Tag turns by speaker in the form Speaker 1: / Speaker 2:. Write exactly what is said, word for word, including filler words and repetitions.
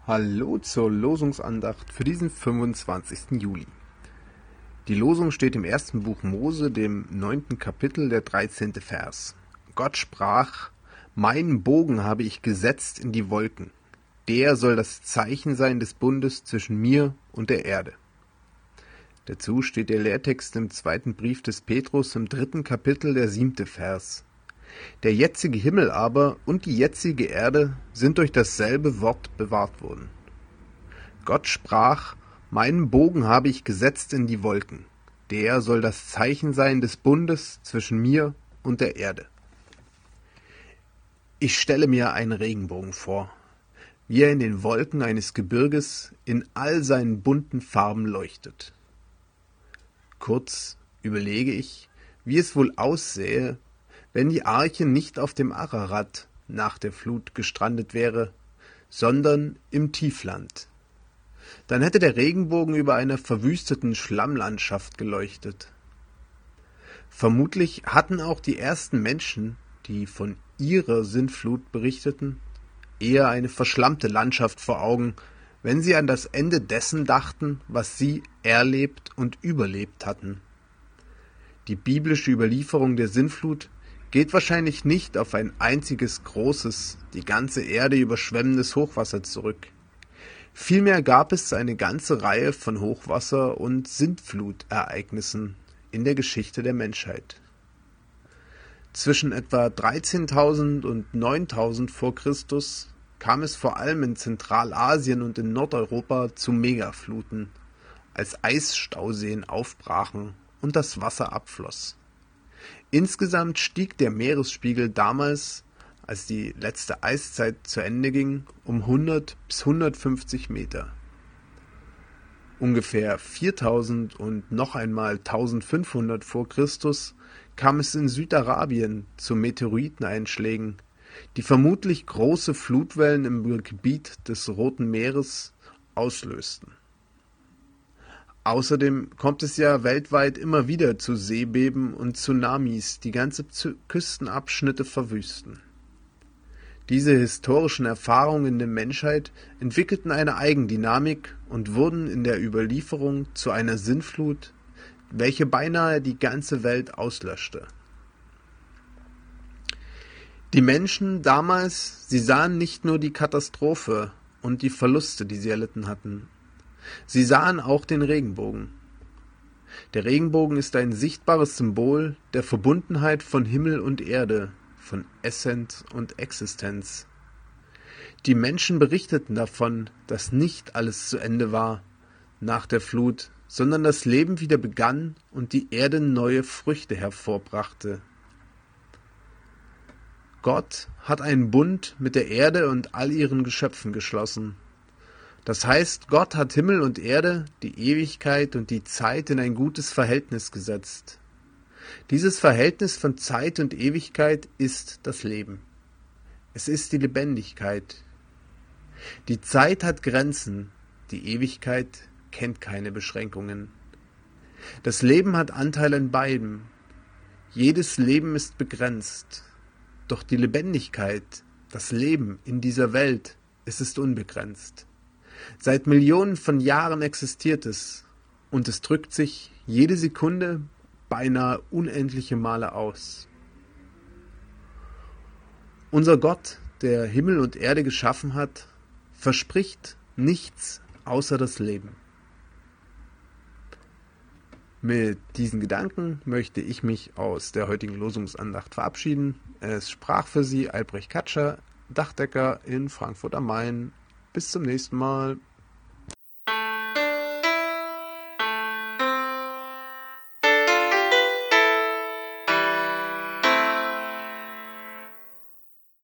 Speaker 1: Hallo zur Losungsandacht für diesen fünfundzwanzigsten Juli. Die Losung steht im ersten Buch Mose, dem neunten Kapitel, der dreizehnte Vers. Gott sprach: Meinen Bogen habe ich gesetzt in die Wolken. Der soll das Zeichen sein des Bundes zwischen mir und der Erde. Dazu steht der Lehrtext im zweiten Brief des Petrus im dritten Kapitel, der siebte Vers. Der jetzige Himmel aber und die jetzige Erde sind durch dasselbe Wort bewahrt worden. Gott sprach: Meinen Bogen habe ich gesetzt in die Wolken. Der soll das Zeichen sein des Bundes zwischen mir und der Erde. Ich stelle mir einen Regenbogen vor, wie er in den Wolken eines Gebirges in all seinen bunten Farben leuchtet. Kurz überlege ich, wie es wohl aussähe, wenn die Arche nicht auf dem Ararat nach der Flut gestrandet wäre, sondern im Tiefland. Dann hätte der Regenbogen über einer verwüsteten Schlammlandschaft geleuchtet. Vermutlich hatten auch die ersten Menschen, die von ihrer Sintflut berichteten, eher eine verschlammte Landschaft vor Augen, wenn sie an das Ende dessen dachten, was sie erlebt und überlebt hatten. Die biblische Überlieferung der Sintflut geht wahrscheinlich nicht auf ein einziges großes, die ganze Erde überschwemmendes Hochwasser zurück. Vielmehr gab es eine ganze Reihe von Hochwasser- und Sintflutereignissen in der Geschichte der Menschheit. Zwischen etwa dreizehntausend und neuntausend vor Christus kam es vor allem in Zentralasien und in Nordeuropa zu Megafluten, als Eisstauseen aufbrachen und das Wasser abfloss. Insgesamt stieg der Meeresspiegel damals, als die letzte Eiszeit zu Ende ging, um hundert bis hundertfünfzig Meter. Ungefähr viertausend und noch einmal eintausendfünfhundert vor Christus kam es in Südarabien zu Meteoriteneinschlägen, die vermutlich große Flutwellen im Gebiet des Roten Meeres auslösten. Außerdem kommt es ja weltweit immer wieder zu Seebeben und Tsunamis, die ganze Küstenabschnitte verwüsten. Diese historischen Erfahrungen der Menschheit entwickelten eine Eigendynamik und wurden in der Überlieferung zu einer Sintflut, welche beinahe die ganze Welt auslöschte. Die Menschen damals, sie sahen nicht nur die Katastrophe und die Verluste, die sie erlitten hatten. Sie sahen auch den Regenbogen. Der Regenbogen ist ein sichtbares Symbol der Verbundenheit von Himmel und Erde, von Essenz und Existenz. Die Menschen berichteten davon, dass nicht alles zu Ende war nach der Flut, sondern das Leben wieder begann und die Erde neue Früchte hervorbrachte. Gott hat einen Bund mit der Erde und all ihren Geschöpfen geschlossen. Das heißt, Gott hat Himmel und Erde, die Ewigkeit und die Zeit in ein gutes Verhältnis gesetzt. Dieses Verhältnis von Zeit und Ewigkeit ist das Leben. Es ist die Lebendigkeit. Die Zeit hat Grenzen, die Ewigkeit kennt keine Beschränkungen. Das Leben hat Anteil an beidem. Jedes Leben ist begrenzt. Doch die Lebendigkeit, das Leben in dieser Welt, es ist unbegrenzt. Seit Millionen von Jahren existiert es, und es drückt sich jede Sekunde beinahe unendliche Male aus. Unser Gott, der Himmel und Erde geschaffen hat, verspricht nichts außer das Leben. Mit diesen Gedanken möchte ich mich aus der heutigen Losungsandacht verabschieden. Es sprach für Sie Albrecht Katscher, Dachdecker in Frankfurt am Main. Bis zum nächsten Mal.